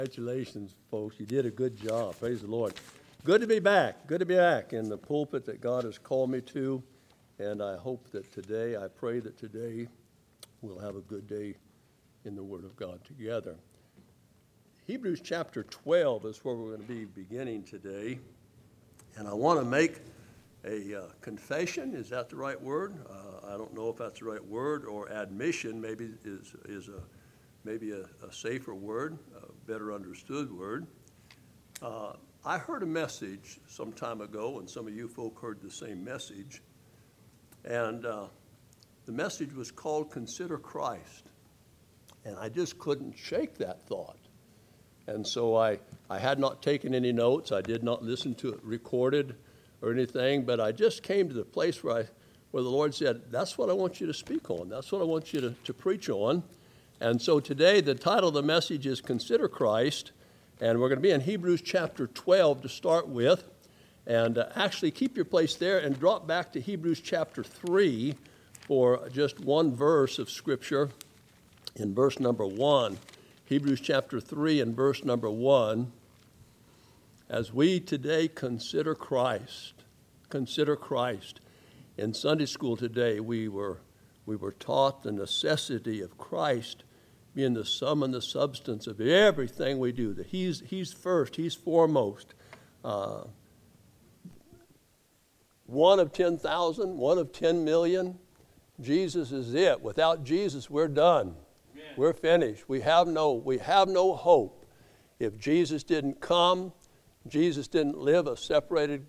Congratulations, folks. You did a good job. Praise the Lord. Good to be back. Good to be back in the pulpit that God has called me to. And I hope that today, I pray that today we'll have a good day in the Word of God together. Hebrews chapter 12 is where we're going to be beginning today. And I want to make a confession. Is that the right word? I don't know if that's the right word, or admission maybe is a safer word, a better understood word. I heard a message some time ago, and some of you folk heard the same message. And the message was called Consider Christ. And I just couldn't shake that thought. And so I had not taken any notes. I did not listen to it recorded or anything, but I just came to the place where the Lord said, that's what I want you to speak on. That's what I want you to preach on. And so today the title of the message is Consider Christ, and we're going to be in Hebrews chapter 12 to start with. And actually keep your place there and drop back to Hebrews chapter 3 for just one verse of Scripture in verse number 1. Hebrews chapter 3 and verse number 1. As we today consider Christ. In Sunday school today, we were taught the necessity of Christ being the sum and the substance of everything we do. That He's first, He's foremost. 1 of 10,000, 1 of 10 million. Jesus is it. Without Jesus, we're done. Amen. We're finished. We have no hope. If Jesus didn't come, Jesus didn't live a separated,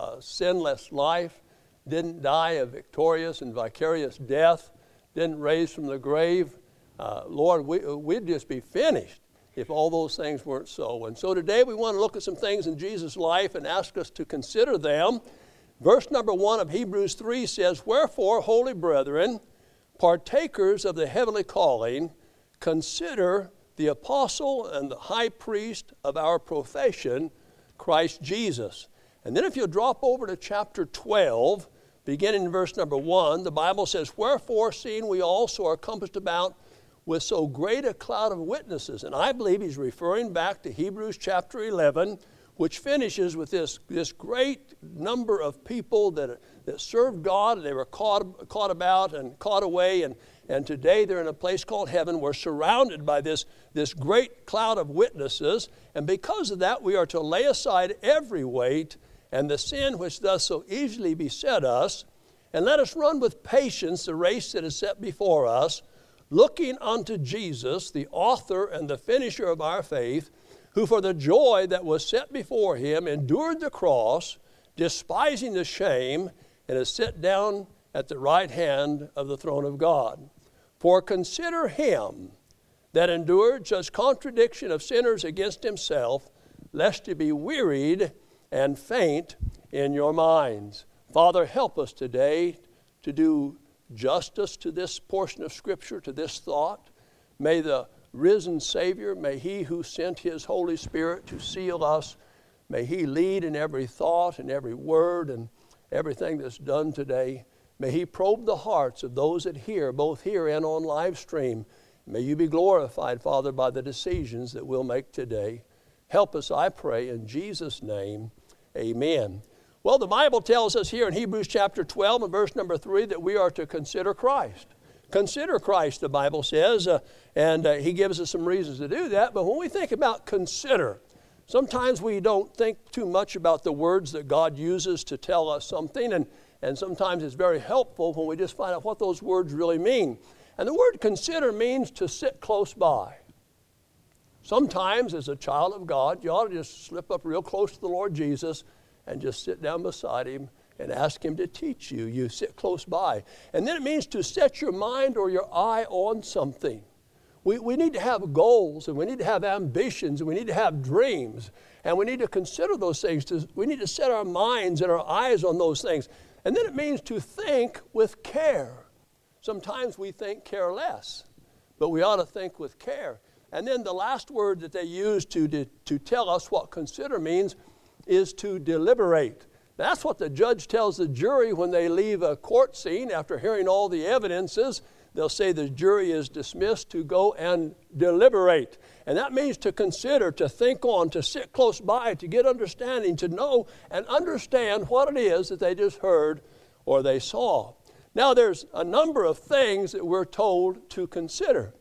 sinless life, didn't die a victorious and vicarious death, didn't raise from the grave, Lord, we'd just be finished if all those things weren't so. And so today we want to look at some things in Jesus' life and ask us to consider them. Verse number 1 of Hebrews 3 says, Wherefore, holy brethren, partakers of the heavenly calling, consider the apostle and the high priest of our profession, Christ Jesus. And then if you drop over to chapter 12, beginning in verse number 1, the Bible says, Wherefore, seeing we also are compassed about with so great a cloud of witnesses. And I believe he's referring back to Hebrews chapter 11, which finishes with this great number of people that served God, and they were caught about and caught away, and today they're in a place called heaven. We're surrounded by this great cloud of witnesses, and because of that we are to lay aside every weight and the sin which does so easily beset us, and let us run with patience the race that is set before us, looking unto Jesus, the author and the finisher of our faith, who for the joy that was set before him endured the cross, despising the shame, and is set down at the right hand of the throne of God. For consider him that endured such contradiction of sinners against himself, lest you be wearied and faint in your minds. Father, help us today to do justice to this portion of Scripture, to this thought. May the risen Savior, may He who sent His Holy Spirit to seal us, may He lead in every thought and every word and everything that's done today. May He probe the hearts of those that hear, both here and on live stream. May You be glorified, Father, by the decisions that we'll make today. Help us, I pray, in Jesus' name, amen. Well, the Bible tells us here in Hebrews chapter 12 and verse number 3 that we are to consider Christ. Consider Christ, the Bible says, and he gives us some reasons to do that. But when we think about consider, sometimes we don't think too much about the words that God uses to tell us something, and sometimes it's very helpful when we just find out what those words really mean. And the word consider means to sit close by. Sometimes as a child of God, you ought to just slip up real close to the Lord Jesus and just sit down beside Him and ask Him to teach you. You sit close by. And then it means to set your mind or your eye on something. We need to have goals, and we need to have ambitions, and we need to have dreams, and we need to consider those things. We need to set our minds and our eyes on those things. And then it means to think with care. Sometimes we think careless, but we ought to think with care. And then the last word that they use to tell us what consider means is to deliberate. That's what the judge tells the jury when they leave a court scene after hearing all the evidences. they'll say the jury is dismissed to go and deliberate. And that means to consider, to think on, to sit close by, to get understanding, to know and understand what it is that they just heard or they saw. Now there's a number of things that we're told to consider.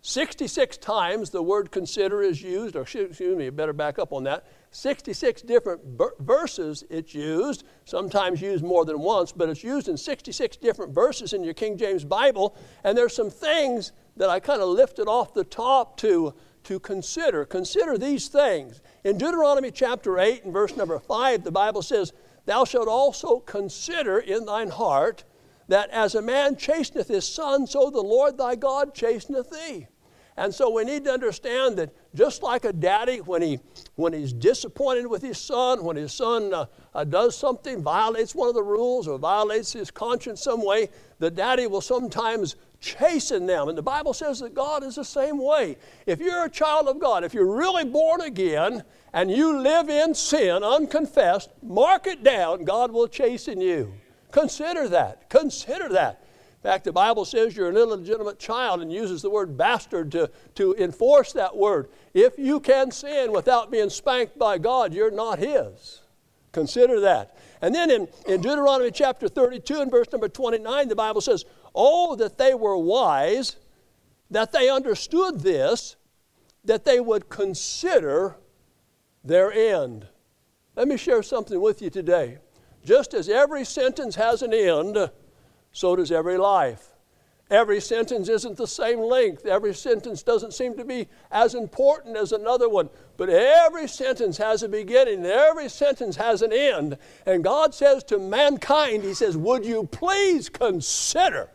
66 times the word consider is used, or excuse me, better back up on that. 66 different verses it's used, sometimes used more than once, but it's used in 66 different verses in your King James Bible. And there's some things that I kind of lifted off the top to consider. Consider these things. In Deuteronomy chapter 8 and verse number 5, the Bible says, "Thou shalt also consider in thine heart that as a man chasteneth his son, so the Lord thy God chasteneth thee." And so we need to understand that just like a daddy, when he's disappointed with his son, when his son does something, violates one of the rules or violates his conscience some way, the daddy will sometimes chasten them. And the Bible says that God is the same way. If you're a child of God, if you're really born again and you live in sin unconfessed, mark it down, God will chasten you. Consider that. Consider that. In fact, the Bible says you're an illegitimate child and uses the word bastard to enforce that word. If you can sin without being spanked by God, you're not His. Consider that. And then in Deuteronomy chapter 32 and verse number 29, the Bible says, "Oh, that they were wise, that they understood this, that they would consider their end." Let me share something with you today. Just as every sentence has an end, so does every life. Every sentence isn't the same length. Every sentence doesn't seem to be as important as another one. But every sentence has a beginning. Every sentence has an end. And God says to mankind, He says, would you please consider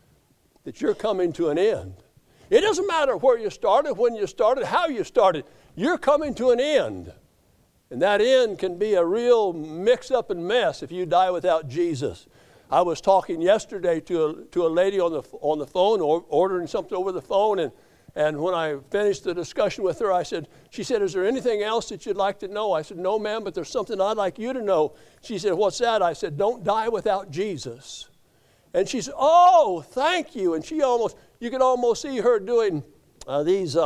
that you're coming to an end? It doesn't matter where you started, when you started, how you started. You're coming to an end. And that end can be a real mix-up and mess if you die without Jesus. I was talking yesterday to a lady on the phone, or ordering something over the phone, and when I finished the discussion with her, she said, "Is there anything else that you'd like to know?" I said, "No, ma'am, but there's something I'd like you to know." She said, "What's that?" I said, "Don't die without Jesus." And she said, "Oh, thank you." And you could almost see her doing these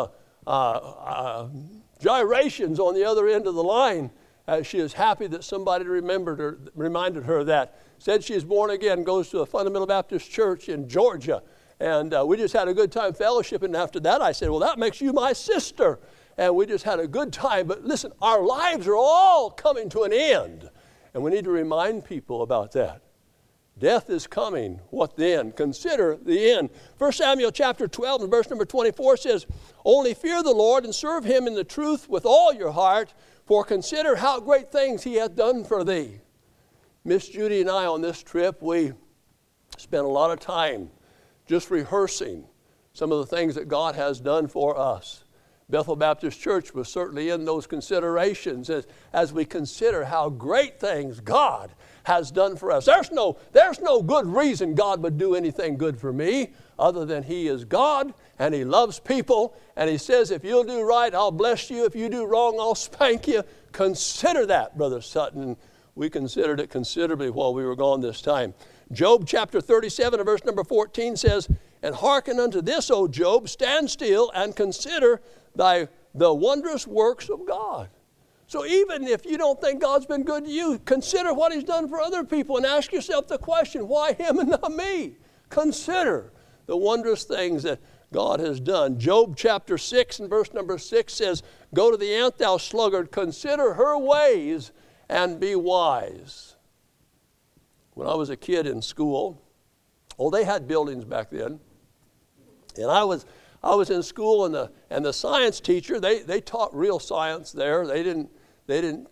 gyrations on the other end of the line. She is happy that somebody reminded her of that. Said she is born again, goes to a Fundamental Baptist church in Georgia. And we just had a good time fellowshipping. And after that, I said, "Well, that makes you my sister." And we just had a good time. But listen, our lives are all coming to an end. And we need to remind people about that. Death is coming. What then? Consider the end. 1 Samuel chapter 12 and verse number 24 says, "Only fear the Lord and serve Him in the truth with all your heart, for consider how great things He hath done for thee." Miss Judy and I on this trip, we spent a lot of time just rehearsing some of the things that God has done for us. Bethel Baptist Church was certainly in those considerations as we consider how great things God has done for us. There's no good reason God would do anything good for me other than He is God and He loves people, and He says, if you'll do right, I'll bless you. If you do wrong, I'll spank you. Consider that, Brother Sutton. We considered it considerably while we were gone this time. Job chapter 37 and verse number 14 says, "And hearken unto this, O Job, stand still and consider the wondrous works of God." So even if you don't think God's been good to you, consider what He's done for other people and ask yourself the question, why him and not me? Consider the wondrous things that God has done. Job chapter 6 and verse number 6 says, "Go to the ant, thou sluggard, consider her ways and be wise." When I was a kid in school, they had buildings back then, and I was in school, and the science teacher, they taught real science there. They didn't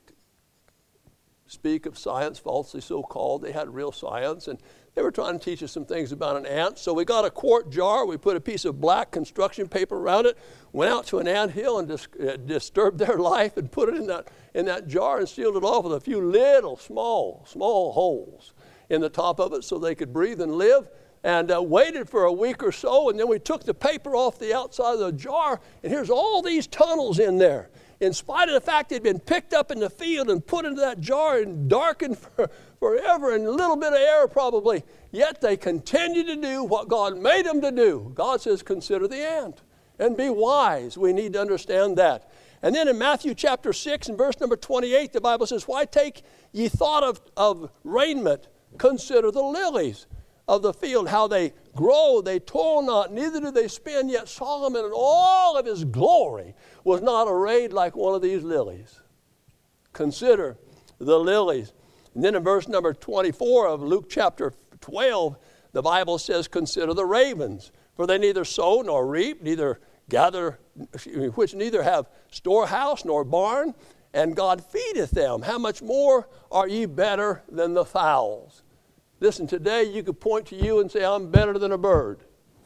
speak of science, falsely so called. They had real science, and they were trying to teach us some things about an ant. So we got a quart jar, we put a piece of black construction paper around it, went out to an anthill and disturbed their life and put it in that jar and sealed it off with a few little small holes in the top of it so they could breathe and live, and waited for a week or so, and then we took the paper off the outside of the jar, and here's all these tunnels in there. in spite of the fact they'd been picked up in the field and put into that jar and darkened forever and a little bit of air probably, yet they continued to do what God made them to do. God says, consider the ant and be wise. We need to understand that. And then in Matthew chapter 6 and verse number 28, the Bible says, why take ye thought of raiment? Consider the lilies of the field, how they grow, they toil not, neither do they spin, yet Solomon in all of his glory was not arrayed like one of these lilies. Consider the lilies. And then in verse number 24 of Luke chapter 12, the Bible says, consider the ravens, for they neither sow nor reap, neither gather, which neither have storehouse nor barn, and God feedeth them. How much more are ye better than the fowls? Listen, today you could point to you and say, I'm better than a bird.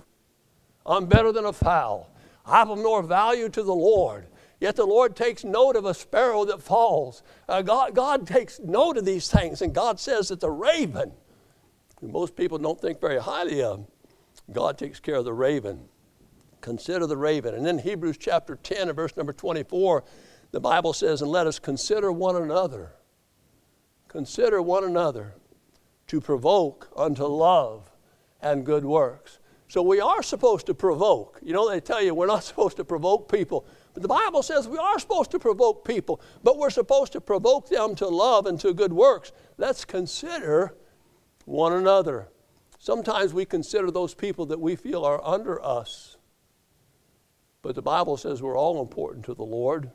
I'm better than a fowl. I have more value to the Lord. Yet the Lord takes note of a sparrow that falls. God takes note of these things, and God says that the raven, who most people don't think very highly of, God takes care of the raven. Consider the raven. And then Hebrews chapter 10 and verse number 24, the Bible says, and let us consider one another. Consider one another to provoke unto love and good works. So we are supposed to provoke. You know, they tell you we're not supposed to provoke people. But the Bible says we are supposed to provoke people, but we're supposed to provoke them to love and to good works. Let's consider one another. Sometimes we consider those people that we feel are under us. But the Bible says we're all important to the Lord.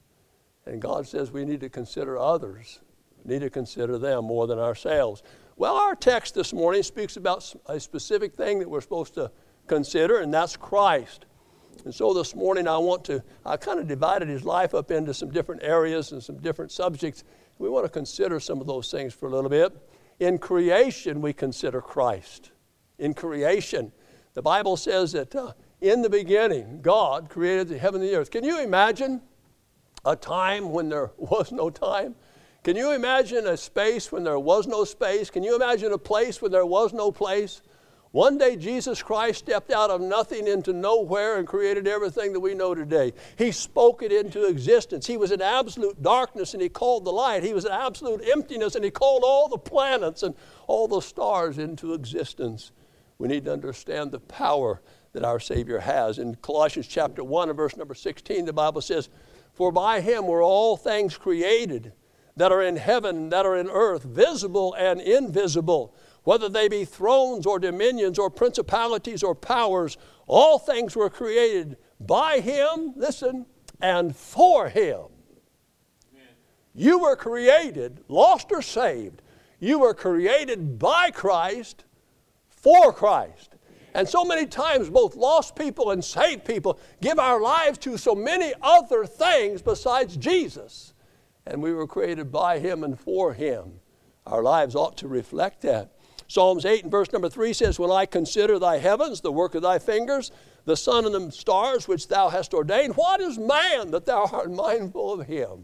And God says we need to consider others. We need to consider them more than ourselves. Well, our text this morning speaks about a specific thing that we're supposed to consider, and that's Christ. And so this morning I kind of divided his life up into some different areas and some different subjects. We want to consider some of those things for a little bit. In creation, we consider Christ. In creation, the Bible says that in the beginning, God created the heaven and the earth. Can you imagine a time when there was no time? Can you imagine a space when there was no space? Can you imagine a place when there was no place? One day Jesus Christ stepped out of nothing into nowhere and created everything that we know today. He spoke it into existence. He was in absolute darkness and he called the light. He was in absolute emptiness and he called all the planets and all the stars into existence. We need to understand the power that our Savior has. In Colossians chapter 1 and verse number 16, the Bible says, for by him were all things created, that are in heaven, that are in earth, visible and invisible, whether they be thrones or dominions or principalities or powers, all things were created by him, listen, and for him. Amen. You were created, lost or saved, you were created by Christ, for Christ. And so many times both lost people and saved people give our lives to so many other things besides Jesus. And we were created by him and for him. Our lives ought to reflect that. Psalms 8 and verse number 3 says, when I consider thy heavens, the work of thy fingers, the sun and the stars which thou hast ordained, what is man that thou art mindful of him?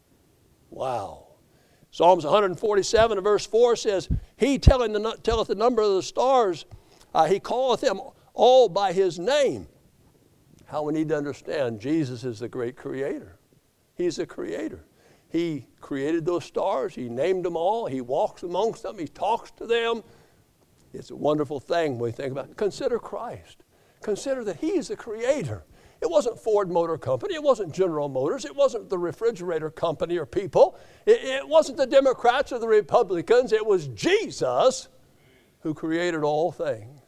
Wow. Psalms 147 and verse 4 says, he telleth the number of the stars, he calleth them all by his name. How we need to understand Jesus is the great creator. He's the creator. He created those stars. He named them all. He walks amongst them. He talks to them. It's a wonderful thing when we think about it. Consider Christ. Consider that he's the creator. It wasn't Ford Motor Company. It wasn't General Motors. It wasn't the refrigerator company or people. It wasn't the Democrats or the Republicans. It was Jesus who created all things.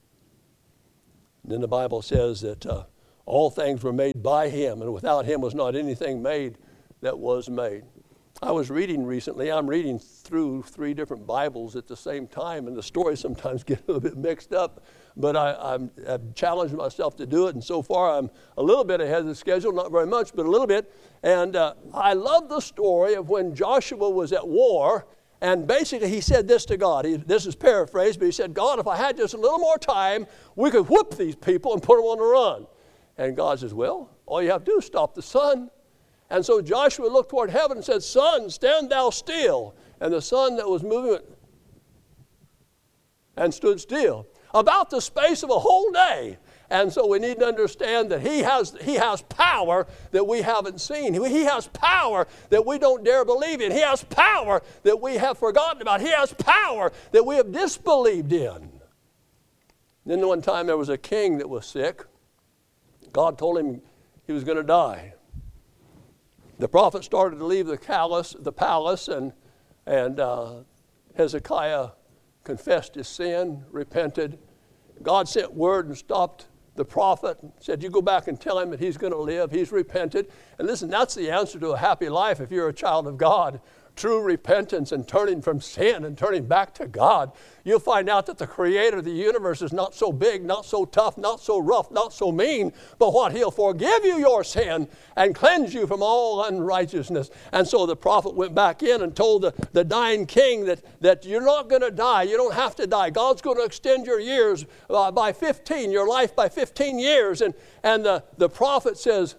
And then the Bible says that all things were made by him, and without him was not anything made that was made. I was reading recently, I'm reading through 3 different Bibles at the same time, and the stories sometimes get a little bit mixed up, but I've challenged myself to do it, and so far I'm a little bit ahead of the schedule, not very much, but a little bit. And I love the story of when Joshua was at war, and basically he said this to God. This is paraphrased, but he said, God, if I had just a little more time, we could whoop these people and put them on the run. And God says, well, all you have to do is stop the sun. And so Joshua looked toward heaven and said, sun, stand thou still. And the sun that was moving and stood still. About the space of a whole day. And so we need to understand that He has power that we haven't seen. He has power that we don't dare believe in. He has power that we have forgotten about. He has power that we have disbelieved in. Then one time there was a king that was sick. God told him he was going to die. The prophet started to leave the palace, and Hezekiah confessed his sin, repented. God sent word and stopped the prophet and said, you go back and tell him that he's going to live. He's repented. And listen, that's the answer to a happy life if you're a child of God. True repentance and turning from sin and turning back to God. You'll find out that the creator of the universe is not so big, not so tough, not so rough, not so mean, but what? He'll forgive you your sin and cleanse you from all unrighteousness. And so the prophet went back in and told the dying king that you're not going to die. You don't have to die. God's going to extend your years by 15, your life by 15 years. And the prophet says,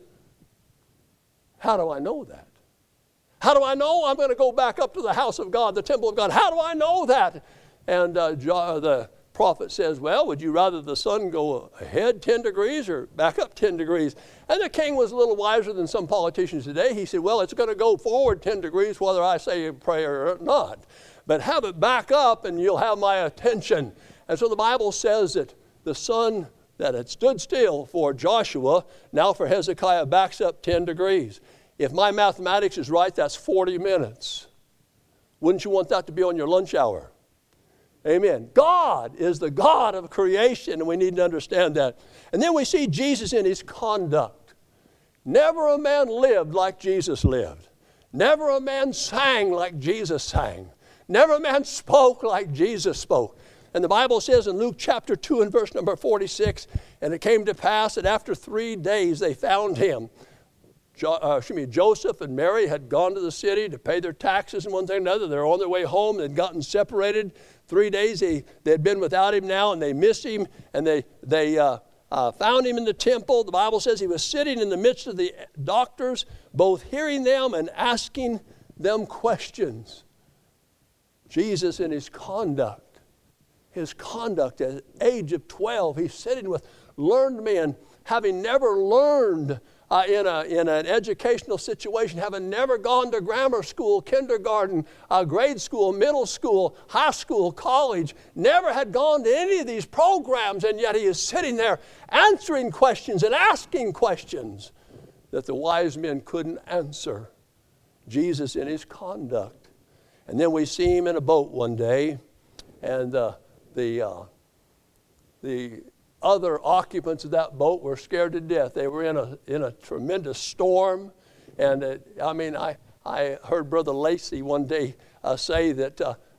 how do I know that? How do I know I'm going to go back up to the house of God, the temple of God? How do I know that? And the prophet says, well, would you rather the sun go ahead 10 degrees or back up 10 degrees? And the king was a little wiser than some politicians today. He said, well, it's going to go forward 10 degrees whether I say a prayer or not. But have it back up and you'll have my attention. And so the Bible says that the sun that had stood still for Joshua, now for Hezekiah, backs up 10 degrees. If my mathematics is right, that's 40 minutes. Wouldn't you want that to be on your lunch hour? Amen. God is the God of creation, and we need to understand that. And then we see Jesus in His conduct. Never a man lived like Jesus lived. Never a man sang like Jesus sang. Never a man spoke like Jesus spoke. And the Bible says in Luke chapter 2 and verse number 46, and it came to pass that after 3 days they found Him. Joseph and Mary had gone to the city to pay their taxes and one thing and another. They're on their way home. They'd gotten separated. 3 days they had been without Him now, and they missed Him. And they found Him in the temple. The Bible says He was sitting in the midst of the doctors, both hearing them and asking them questions. Jesus in His conduct at the age of 12, He's sitting with learned men, having never learned in an educational situation, having never gone to grammar school, kindergarten, grade school, middle school, high school, college, never had gone to any of these programs, and yet He is sitting there answering questions and asking questions that the wise men couldn't answer. Jesus in His conduct. And then we see Him in a boat one day, and the other occupants of that boat were scared to death. They were in a tremendous storm. And I heard Brother Lacey one day say that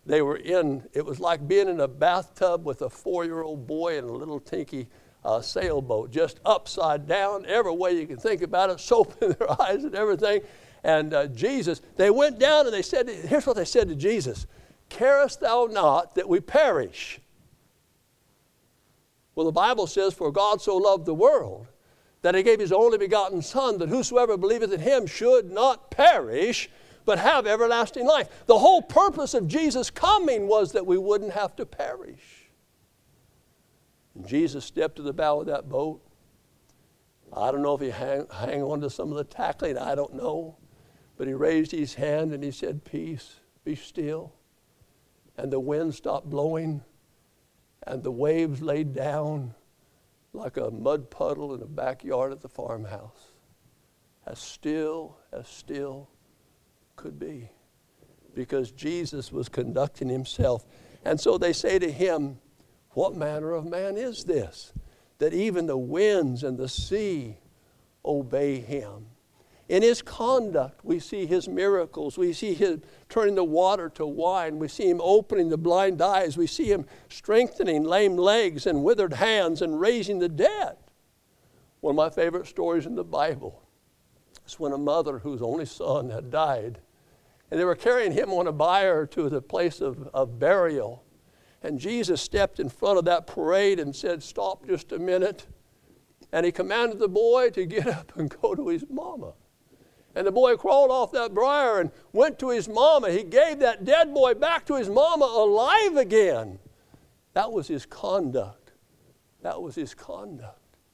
it was like being in a bathtub with a 4-year-old boy in a little tinky sailboat, just upside down, every way you can think about it, soap in their eyes and everything. And Jesus, they went down and they said, here's what they said to Jesus, carest thou not that we perish? Well, the Bible says, for God so loved the world that He gave His only begotten Son, that whosoever believeth in Him should not perish, but have everlasting life. The whole purpose of Jesus coming was that we wouldn't have to perish. And Jesus stepped to the bow of that boat. I don't know if He hang on to some of the tackling, I don't know. But He raised His hand and He said, peace, be still. And the wind stopped blowing. And the waves laid down like a mud puddle in a backyard at the farmhouse. As still could be. Because Jesus was conducting Himself. And so they say to Him, what manner of man is this, that even the winds and the sea obey Him? In His conduct, we see His miracles. We see Him turning the water to wine. We see Him opening the blind eyes. We see Him strengthening lame legs and withered hands and raising the dead. One of my favorite stories in the Bible is when a mother whose only son had died, and they were carrying him on a bier to the place of burial. And Jesus stepped in front of that parade and said, stop just a minute. And He commanded the boy to get up and go to his mama. And the boy crawled off that briar and went to his mama. He gave that dead boy back to his mama alive again. That was His conduct. That was His conduct.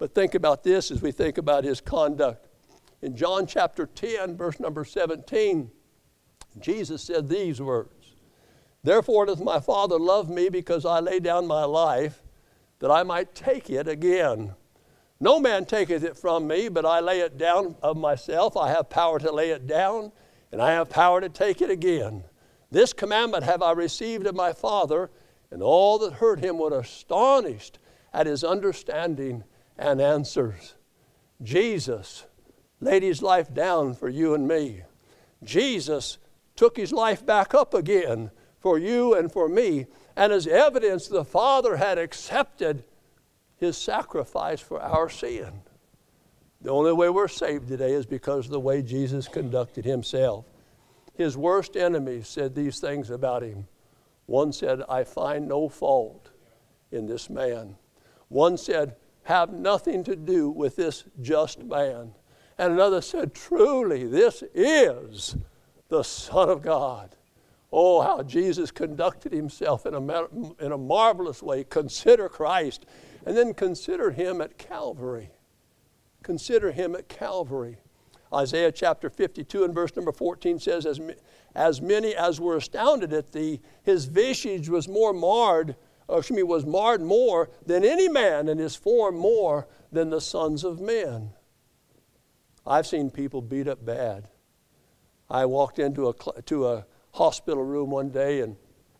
But think about this as we think about his conduct. In John chapter 10, verse number 17, Jesus said these words, "Therefore doth my Father love me, because I lay down my life, that I might take it again. No man taketh it from me, but I lay it down of myself. I have power to lay it down, and I have power to take it again. This commandment have I received of my Father." And all that heard him were astonished at his understanding and answers. Jesus laid his life down for you and me. Jesus took his life back up again for you and for me. And as evidence, the Father had accepted his sacrifice for our sin. The only way we're saved today is because of the way Jesus conducted himself. His worst enemies said these things about him. One said, "I find no fault in this man." One said, "Have nothing to do with this just man." And another said, "Truly, this is the Son of God." Oh, how Jesus conducted himself in a marvelous way. Consider Christ, and then consider him at Calvary. Consider him at Calvary. Isaiah chapter 52 and verse number 14 says, as many as were astounded at thee, his visage was marred more than any man, and his form more than the sons of men. I've seen people beat up bad. I walked into a hospital room one day, and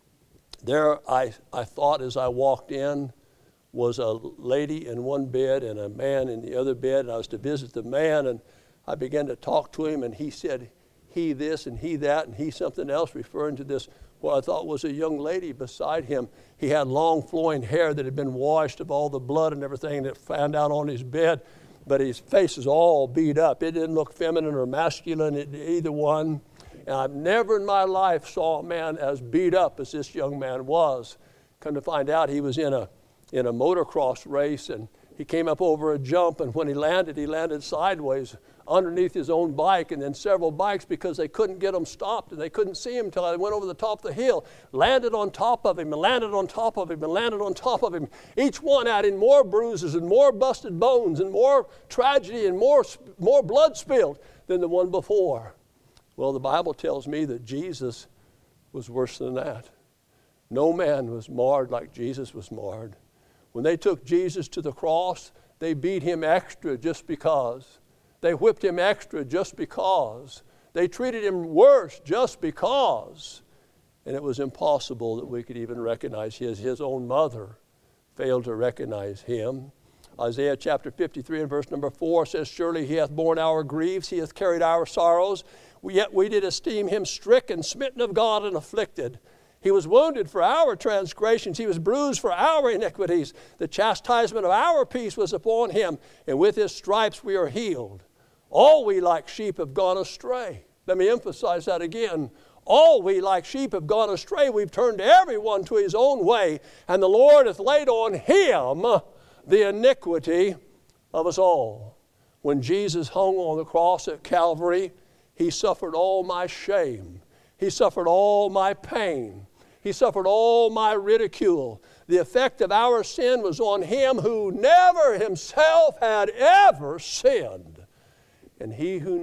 there I thought as I walked in was a lady in one bed and a man in the other bed, and I was to visit the man, and I began to talk to him, and he said, he this and he that and he something else, referring to this, what I thought was a young lady beside him. He had long flowing hair that had been washed of all the blood and everything that found out on his bed, but his face is all beat up. It didn't look feminine or masculine, either one. And I've never in my life saw a man as beat up as this young man was. Come to find out, he was in a motocross race, and he came up over a jump, and when he landed sideways underneath his own bike, and then several bikes, because they couldn't get him stopped and they couldn't see him until they went over the top of the hill, landed on top of him and landed on top of him and landed on top of him, each one adding more bruises and more busted bones and more tragedy and more blood spilled than the one before. Well, the Bible tells me that Jesus was worse than that. No man was marred like Jesus was marred. When they took Jesus to the cross, they beat him extra just because. They whipped him extra just because. They treated him worse just because. And it was impossible that we could even recognize his own mother failed to recognize him. Isaiah chapter 53 and verse number 4 says, "Surely he hath borne our griefs, he hath carried our sorrows. Yet we did esteem him stricken, smitten of God, and afflicted. He was wounded for our transgressions. He was bruised for our iniquities. The chastisement of our peace was upon him, and with his stripes we are healed. All we like sheep have gone astray." Let me emphasize that again. All we like sheep have gone astray. We've turned everyone to his own way, and the Lord hath laid on him the iniquity of us all. When Jesus hung on the cross at Calvary, he suffered all my shame. He suffered all my pain. He suffered all my ridicule. The effect of our sin was on him who never himself had ever sinned. And he who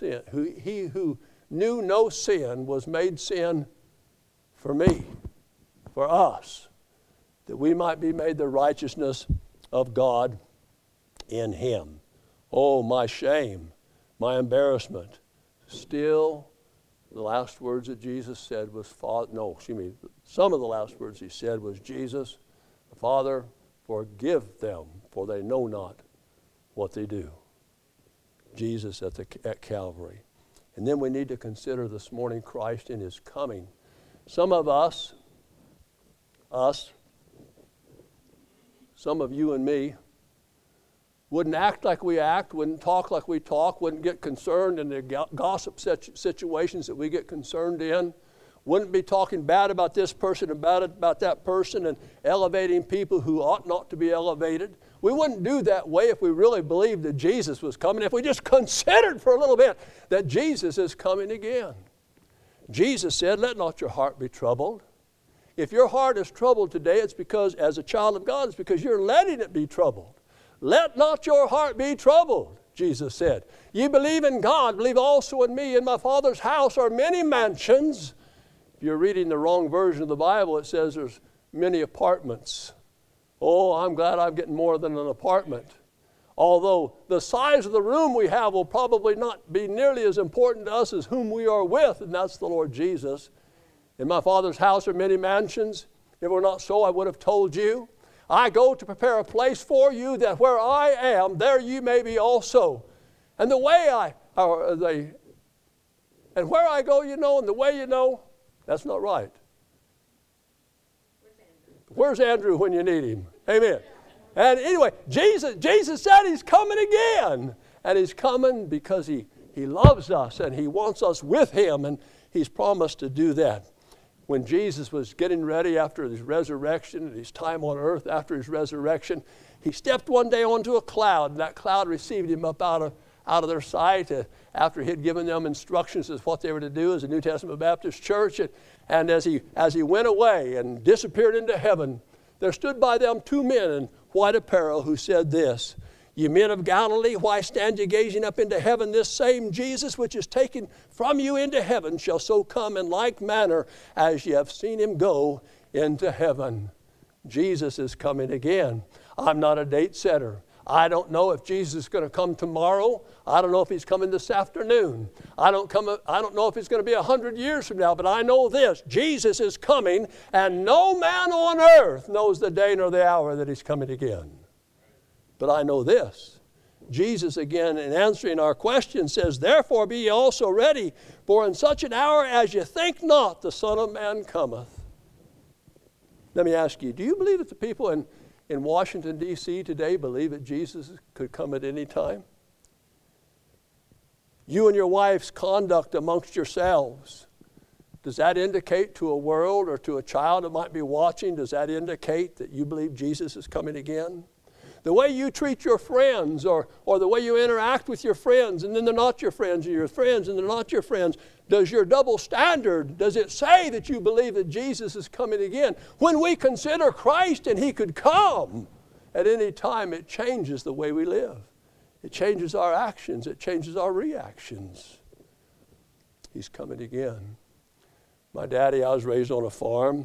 knew no sin was made sin for me, for us, that we might be made the righteousness of God in him. Oh, my shame, my embarrassment. Still, the last words that Jesus said was, some of the last words he said was, "Jesus, Father, forgive them, for they know not what they do." Jesus at Calvary. And then we need to consider this morning Christ in his coming. Some of us, some of you and me, wouldn't act like we act, wouldn't talk like we talk, wouldn't get concerned in the gossip situations that we get concerned in, wouldn't be talking bad about this person, about that person, and elevating people who ought not to be elevated. We wouldn't do that way if we really believed that Jesus was coming, if we just considered for a little bit that Jesus is coming again. Jesus said, "Let not your heart be troubled." If your heart is troubled today, it's because, as a child of God, it's because you're letting it be troubled. Let not your heart be troubled, Jesus said. Ye believe in God, believe also in me. In my Father's house are many mansions. If you're reading the wrong version of the Bible, it says there's many apartments. Oh, I'm glad I'm getting more than an apartment. Although the size of the room we have will probably not be nearly as important to us as whom we are with, and that's the Lord Jesus. In my Father's house are many mansions. If it were not so, I would have told you. I go to prepare a place for you, that where I am, there you may be also. And where I go, you know, and the way you know, that's not right. Where's Andrew when you need him? Amen. And anyway, Jesus said he's coming again. And he's coming because he loves us and he wants us with him, and he's promised to do that. When Jesus was getting ready after his resurrection and his time on earth after his resurrection, he stepped one day onto a cloud, and that cloud received him up out of their sight after he had given them instructions as what they were to do as a New Testament Baptist church. And as he went away and disappeared into heaven, there stood by them two men in white apparel who said this, Ye men of Galilee, why stand ye gazing up into heaven? This same Jesus which is taken from you into heaven shall so come in like manner as ye have seen him go into heaven. Jesus is coming again. I'm not a date setter. I don't know if Jesus is going to come tomorrow. I don't know if he's coming this afternoon. I don't know if it's going to be 100 years from now, but I know this. Jesus is coming, and no man on earth knows the day nor the hour that he's coming again. But I know this. Jesus, again, in answering our question, says, Therefore be ye also ready, for in such an hour as ye think not, the Son of Man cometh. Let me ask you, do you believe that the people in Washington, D.C. today believe that Jesus could come at any time? You and your wife's conduct amongst yourselves, does that indicate to a world or to a child that might be watching, does that indicate that you believe Jesus is coming again? The way you treat your friends or the way you interact with your friends, and then they're not your friends, and your friends and they're not your friends, does your double standard, does it say that you believe that Jesus is coming again? When we consider Christ and he could come at any time, it changes the way we live. It changes our actions. It changes our reactions. He's coming again. My daddy, I was raised on a farm,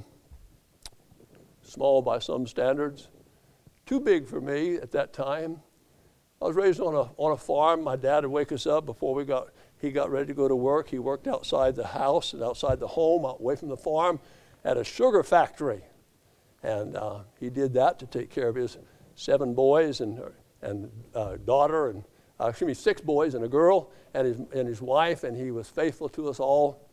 small by some standards. Too big for me at that time. I was raised on a farm. My dad would wake us up before he got ready to go to work. He worked outside the house and outside the home, away from the farm, at a sugar factory. And he did that to take care of his 7 boys and daughter, and 6 boys and a girl, and his wife, and he was faithful to us all.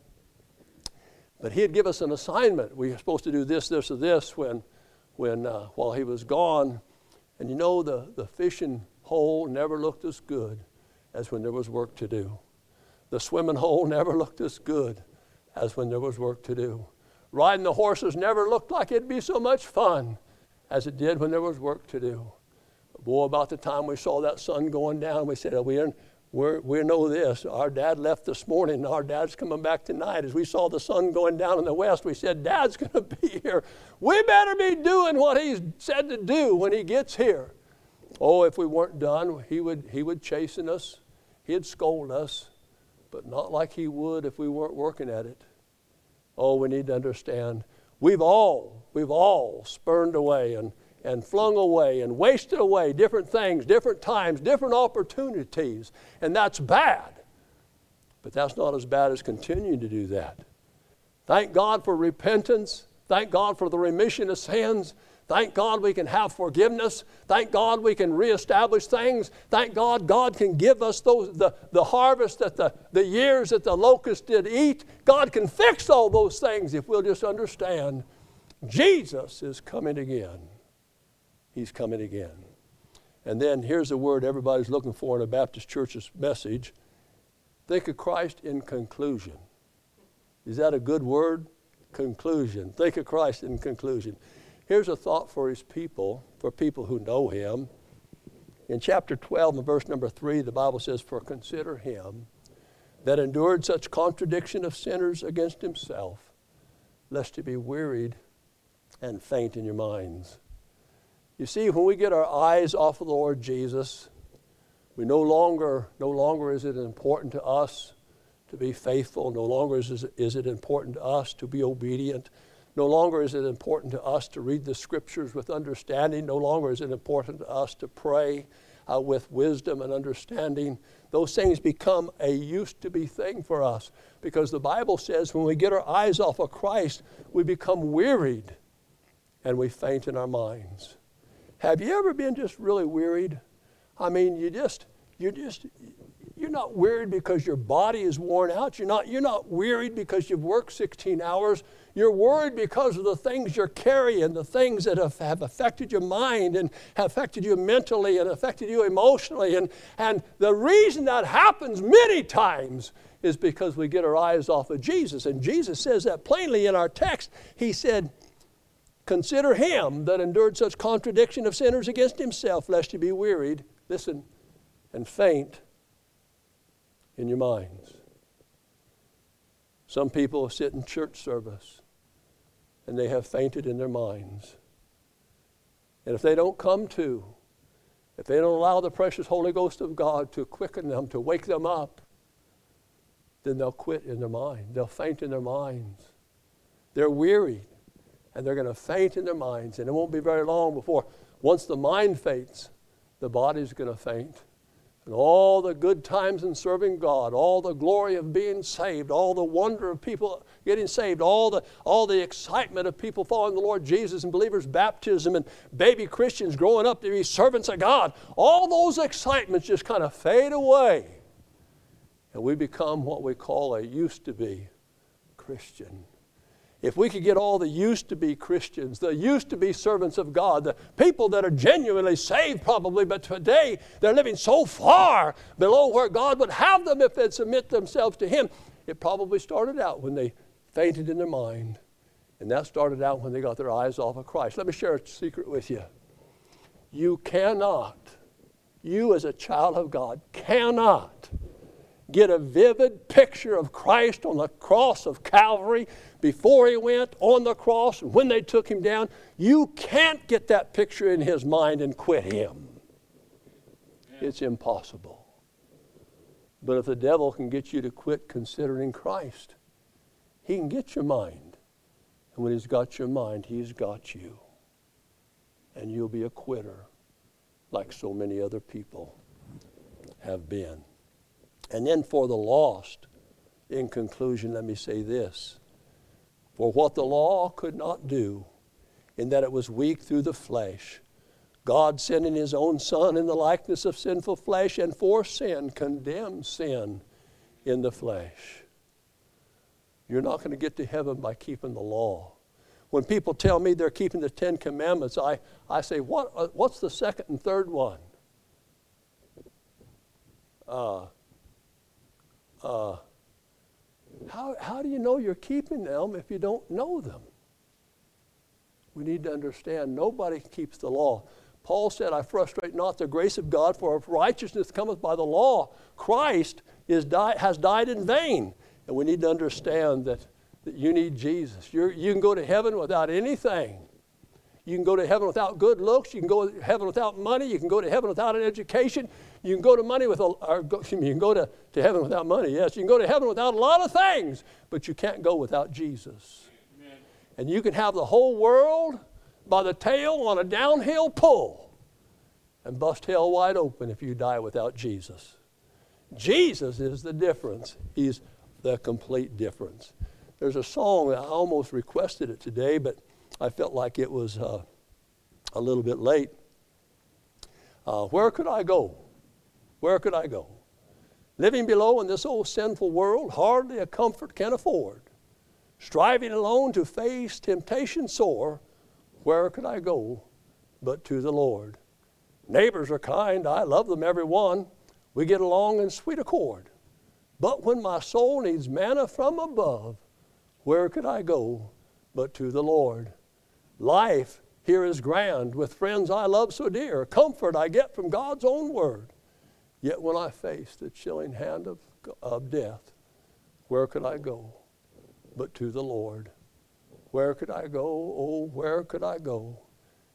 But he'd give us an assignment. We were supposed to do this, this, or this while he was gone. And you know, the fishing hole never looked as good as when there was work to do. The swimming hole never looked as good as when there was work to do. Riding the horses never looked like it'd be so much fun as it did when there was work to do. But boy, about the time we saw that sun going down, we said, we know this. Our dad left this morning, and our dad's coming back tonight. As we saw the sun going down in the west, we said, Dad's going to be here. We better be doing what he's said to do when he gets here. Oh, if we weren't done, he would chasten us. He'd scold us, but not like he would if we weren't working at it. Oh, we need to understand. We've all spurned away and flung away and wasted away different things, different times, different opportunities. And that's bad. But that's not as bad as continuing to do that. Thank God for repentance. Thank God for the remission of sins. Thank God we can have forgiveness. Thank God we can reestablish things. Thank God God can give us the harvest that the years that the locust did eat. God can fix all those things if we'll just understand Jesus is coming again. He's coming again. And then here's a word everybody's looking for in a Baptist church's message. Think of Christ in conclusion. Is that a good word? Conclusion. Think of Christ in conclusion. Here's a thought for his people, for people who know him. In chapter 12 and verse number 3, the Bible says, For consider him that endured such contradiction of sinners against himself, lest he be wearied and faint in your minds. You see, when we get our eyes off of the Lord Jesus, we no longer is it important to us to be faithful. No longer is it important to us to be obedient. No longer is it important to us to read the Scriptures with understanding. No longer is it important to us to pray with wisdom and understanding. Those things become a used-to-be thing for us, because the Bible says when we get our eyes off of Christ, we become wearied and we faint in our minds. Have you ever been just really wearied? I mean, you're not wearied because your body is worn out. You're not wearied because you've worked 16 hours. You're worried because of the things you're carrying, the things that have affected your mind and have affected you mentally and affected you emotionally. And the reason that happens many times is because we get our eyes off of Jesus. And Jesus says that plainly in our text. He said, "Consider him that endured such contradiction of sinners against himself, lest you be wearied," listen, "and faint in your minds." Some people sit in church service and they have fainted in their minds. And if they don't if they don't allow the precious Holy Ghost of God to quicken them, to wake them up, then they'll quit in their mind. They'll faint in their minds. They're wearied and they're going to faint in their minds. And it won't be very long before, once the mind faints, the body's going to faint. And all the good times in serving God, all the glory of being saved, all the wonder of people getting saved, all the excitement of people following the Lord Jesus and believers' baptism and baby Christians growing up to be servants of God, all those excitements just kind of fade away. And we become what we call a used-to-be Christian. If we could get all the used-to-be Christians, the used-to-be servants of God, the people that are genuinely saved probably, but today they're living so far below where God would have them if they'd submit themselves to Him. It probably started out when they fainted in their mind. And that started out when they got their eyes off of Christ. Let me share a secret with you. You as a child of God, cannot get a vivid picture of Christ on the cross of Calvary before He went on the cross and when they took Him down. You can't get that picture in His mind and quit Him. It's impossible. But if the devil can get you to quit considering Christ, he can get your mind. And when he's got your mind, he's got you. And you'll be a quitter like so many other people have been. And then for the lost, in conclusion, let me say this. For what the law could not do, in that it was weak through the flesh, God sending His own Son in the likeness of sinful flesh, and for sin condemned sin in the flesh. You're not going to get to heaven by keeping the law. When people tell me they're keeping the 10 Commandments, I say, what's the second and third one? How do you know you're keeping them if you don't know them? We need to understand nobody keeps the law. Paul said, "I frustrate not the grace of God, for if righteousness cometh by the law, Christ has died in vain." And we need to understand that you need Jesus. You can go to heaven without anything. You can go to heaven without good looks. You can go to heaven without money. You can go to heaven without an education. You can go to heaven without money. Yes, you can go to heaven without a lot of things, but you can't go without Jesus. Amen. And you can have the whole world by the tail on a downhill pull and bust hell wide open if you die without Jesus. Jesus is the difference. He's the complete difference. There's a song that I almost requested it today, but I felt like it was a little bit late. Where could I go? Where could I go? Living below in this old sinful world, hardly a comfort can afford. Striving alone to face temptation sore, where could I go but to the Lord? Neighbors are kind, I love them every one. We get along in sweet accord. But when my soul needs manna from above, where could I go but to the Lord? Life here is grand, with friends I love so dear. Comfort I get from God's own word. Yet when I face the chilling hand of death, where could I go but to the Lord? Where could I go? Oh, where could I go?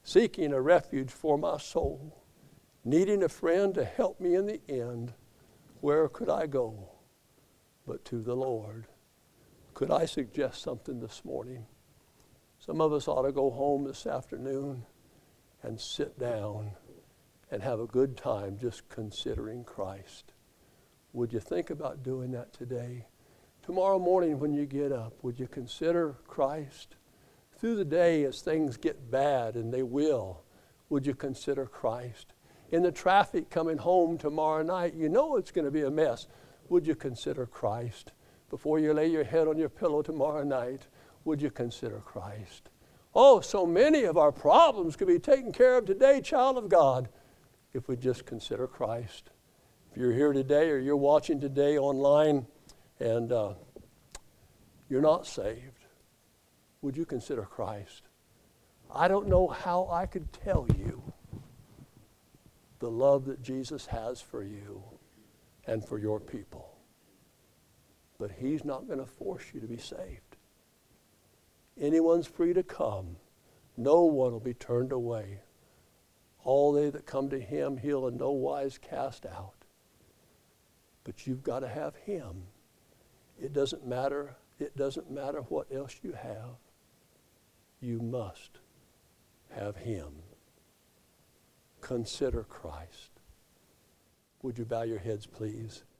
seeking a refuge for my soul, needing a friend to help me in the end. Where could I go but to the Lord? Could I suggest something this morning? Some of us ought to go home this afternoon and sit down and have a good time just considering Christ. Would you think about doing that today? Tomorrow morning when you get up, would you consider Christ? Through the day as things get bad, and they will, would you consider Christ? In the traffic coming home tomorrow night, you know it's going to be a mess. Would you consider Christ? Before you lay your head on your pillow tomorrow night, would you consider Christ? Oh, so many of our problems could be taken care of today, child of God, if we just consider Christ. If you're here today or you're watching today online and you're not saved, would you consider Christ? I don't know how I could tell you the love that Jesus has for you and for your people. But he's not going to force you to be saved. Anyone's free to come. No one will be turned away. All they that come to him, he'll in no wise cast out. But you've got to have him. It doesn't matter what else you have. You must have him. Consider Christ. Would you bow your heads, please?